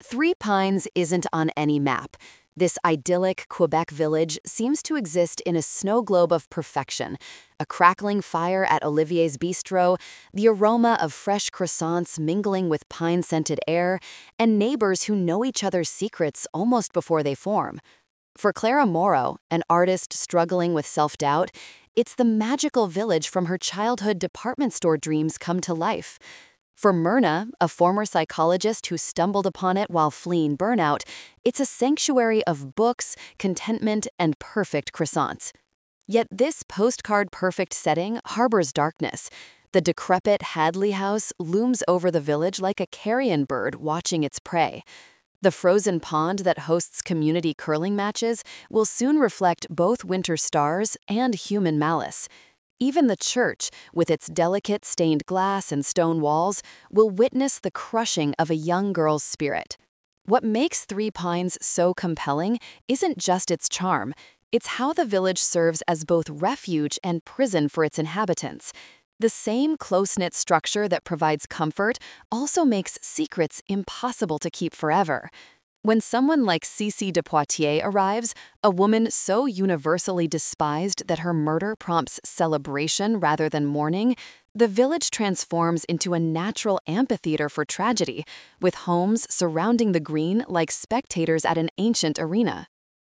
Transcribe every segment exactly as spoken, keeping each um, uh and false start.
Three Pines isn't on any map. This idyllic Quebec village seems to exist in a snow globe of perfection. A crackling fire at Olivier's Bistro, the aroma of fresh croissants mingling with pine-scented air, and neighbors who know each other's secrets almost before they form. For Clara Morrow, an artist struggling with self-doubt, it's the magical village from her childhood department store dreams come to life. For Myrna, a former psychologist who stumbled upon it while fleeing burnout, it's a sanctuary of books, contentment, and perfect croissants. Yet this postcard-perfect setting harbors darkness. The decrepit Hadley house looms over the village like a carrion bird watching its prey. The frozen pond that hosts community curling matches will soon reflect both winter stars and human malice. Even the church, with its delicate stained glass and stone walls, will witness the crushing of a young girl's spirit. What makes Three Pines so compelling isn't just its charm, it's how the village serves as both refuge and prison for its inhabitants. The same close-knit structure that provides comfort also makes secrets impossible to keep forever. When someone like Cece de Poitiers arrives, a woman so universally despised that her murder prompts celebration rather than mourning, the village transforms into a natural amphitheater for tragedy, with homes surrounding the green like spectators at an ancient arena.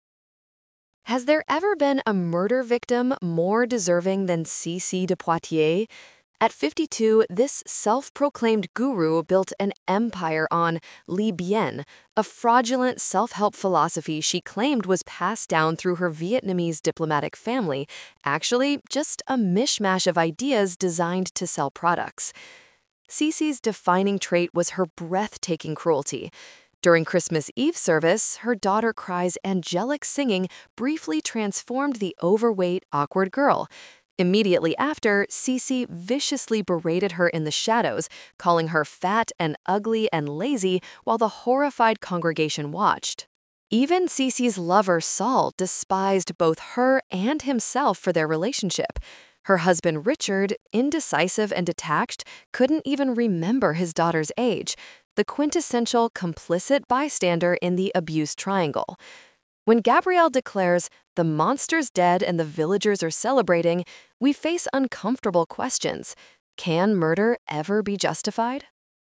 Has there ever been a murder victim more deserving than Cece de Poitiers? At fifty-two, this self-proclaimed guru built an empire on Le Bien, a fraudulent self-help philosophy she claimed was passed down through her Vietnamese diplomatic family, actually just a mishmash of ideas designed to sell products. Cece's defining trait was her breathtaking cruelty. During Christmas Eve service, her daughter Cry's angelic singing briefly transformed the overweight, awkward girl. Immediately after, Cece viciously berated her in the shadows, calling her fat and ugly and lazy while the horrified congregation watched. Even Cece's lover, Saul, despised both her and himself for their relationship. Her husband, Richard, indecisive and detached, couldn't even remember his daughter's age, the quintessential complicit bystander in the abuse triangle. When Gabrielle declares, "The monster's dead and the villagers are celebrating," we face uncomfortable questions. Can murder ever be justified?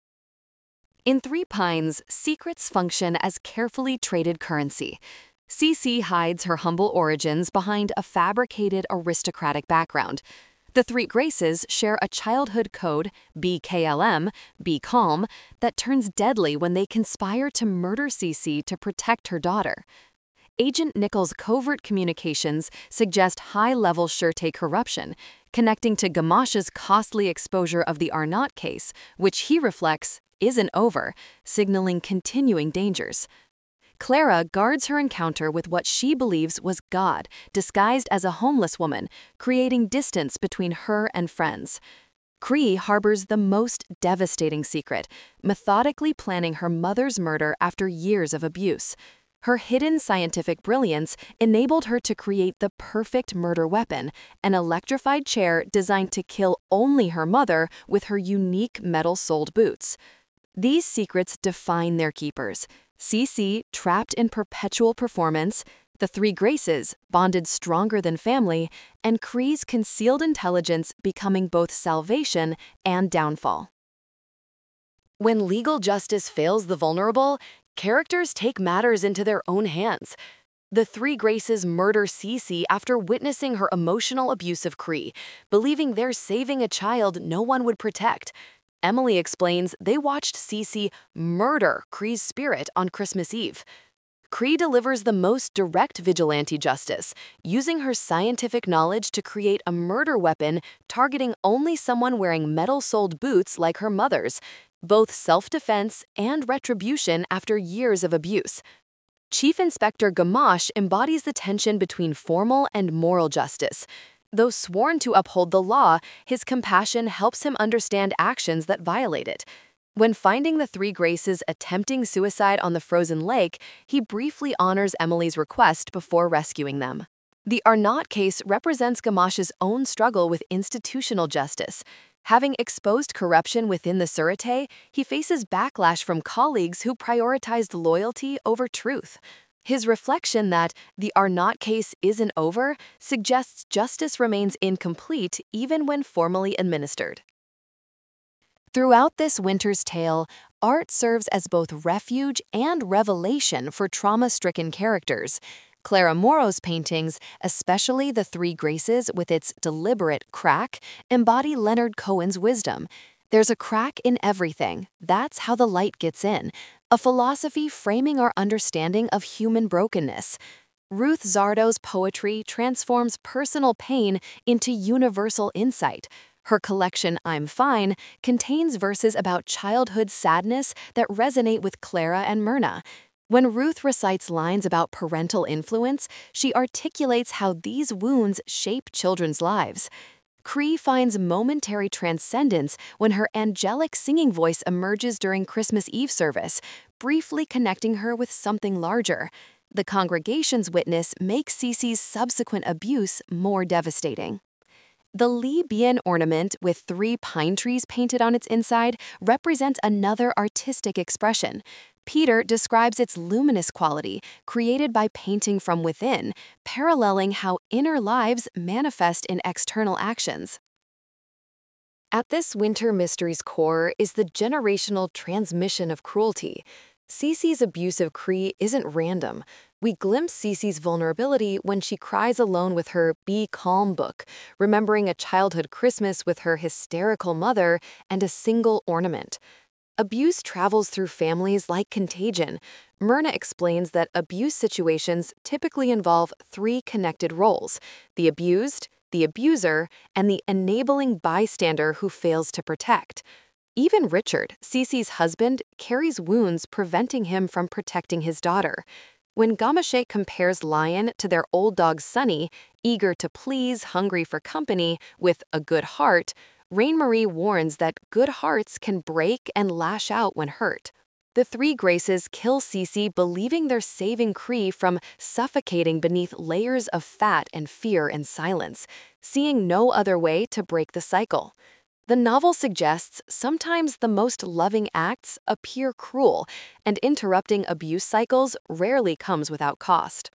In Three Pines, secrets function as carefully traded currency. Cece hides her humble origins behind a fabricated aristocratic background. The Three Graces share a childhood code, B K L M, be calm, that turns deadly when they conspire to murder Cece to protect her daughter. Agent Nichols' covert communications suggest high-level Sûreté corruption, connecting to Gamache's costly exposure of the Arnott case, which he reflects isn't over, signaling continuing dangers. Clara guards her encounter with what she believes was God, disguised as a homeless woman, creating distance between her and friends. Cree harbors the most devastating secret, methodically planning her mother's murder after years of abuse. Her hidden scientific brilliance enabled her to create the perfect murder weapon, an electrified chair designed to kill only her mother with her unique metal-soled boots. These secrets define their keepers. Cece, trapped in perpetual performance, the Three Graces, bonded stronger than family, and Cree's concealed intelligence becoming both salvation and downfall. When legal justice fails the vulnerable, characters take matters into their own hands. The Three Graces murder Cece after witnessing her emotional abuse of Cree, believing they're saving a child no one would protect. Emily explains they watched Cece murder Cree's spirit on Christmas Eve. Cree delivers the most direct vigilante justice, using her scientific knowledge to create a murder weapon targeting only someone wearing metal-soled boots like her mother's, both self-defense and retribution after years of abuse. Chief Inspector Gamache embodies the tension between formal and moral justice. Though sworn to uphold the law, his compassion helps him understand actions that violate it. When finding the Three Graces attempting suicide on the frozen lake, he briefly honors Emily's request before rescuing them. The Arnott case represents Gamache's own struggle with institutional justice. Having exposed corruption within the Sûreté, he faces backlash from colleagues who prioritized loyalty over truth. His reflection that the Arnault case isn't over suggests justice remains incomplete even when formally administered. Throughout this winter's tale, art serves as both refuge and revelation for trauma-stricken characters. Clara Morrow's paintings, especially The Three Graces with its deliberate crack, embody Leonard Cohen's wisdom. There's a crack in everything. That's how the light gets in. A philosophy framing our understanding of human brokenness. Ruth Zardo's poetry transforms personal pain into universal insight. Her collection, I'm Fine, contains verses about childhood sadness that resonate with Clara and Myrna. When Ruth recites lines about parental influence, she articulates how these wounds shape children's lives. Cree finds momentary transcendence when her angelic singing voice emerges during Christmas Eve service, briefly connecting her with something larger. The congregation's witness makes Cece's subsequent abuse more devastating. The Li Bien ornament with three pine trees painted on its inside represents another artistic expression. Peter describes its luminous quality, created by painting from within, paralleling how inner lives manifest in external actions. At this winter mystery's core is the generational transmission of cruelty. Cece's abuse of Cree isn't random. We glimpse Cece's vulnerability when she cries alone with her Be Calm book, remembering a childhood Christmas with her hysterical mother and a single ornament. Abuse travels through families like contagion. Myrna explains that abuse situations typically involve three connected roles: the abused, the abuser, and the enabling bystander who fails to protect. Even Richard, Cece's husband, carries wounds preventing him from protecting his daughter. When Gamache compares Lion to their old dog Sunny, eager to please, hungry for company, with a good heart, Rain-Marie warns that good hearts can break and lash out when hurt. The Three Graces kill Cece believing they're saving Cree from suffocating beneath layers of fat and fear and silence, seeing no other way to break the cycle. The novel suggests sometimes the most loving acts appear cruel, and interrupting abuse cycles rarely comes without cost.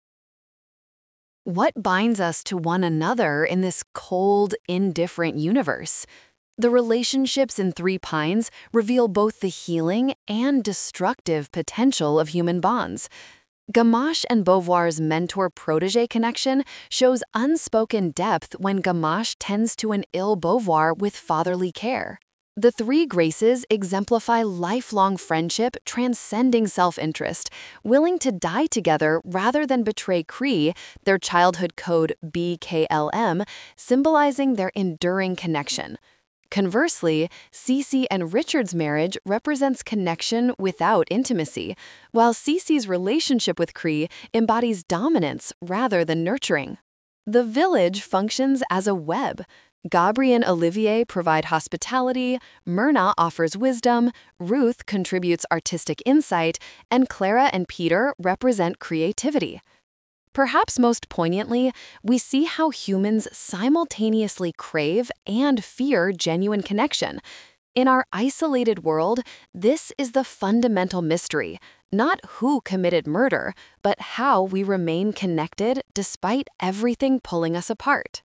What binds us to one another in this cold, indifferent universe? The relationships in Three Pines reveal both the healing and destructive potential of human bonds. Gamache and Beauvoir's mentor-protege connection shows unspoken depth when Gamache tends to an ill Beauvoir with fatherly care. The Three Graces exemplify lifelong friendship transcending self-interest, willing to die together rather than betray Cree, their childhood code B K L M, symbolizing their enduring connection. Conversely, Cece and Richard's marriage represents connection without intimacy, while Cece's relationship with Cree embodies dominance rather than nurturing. The village functions as a web. Gabri and Olivier provide hospitality, Myrna offers wisdom, Ruth contributes artistic insight, and Clara and Peter represent creativity. Perhaps most poignantly, we see how humans simultaneously crave and fear genuine connection. In our isolated world, this is the fundamental mystery, not who committed murder, but how we remain connected despite everything pulling us apart.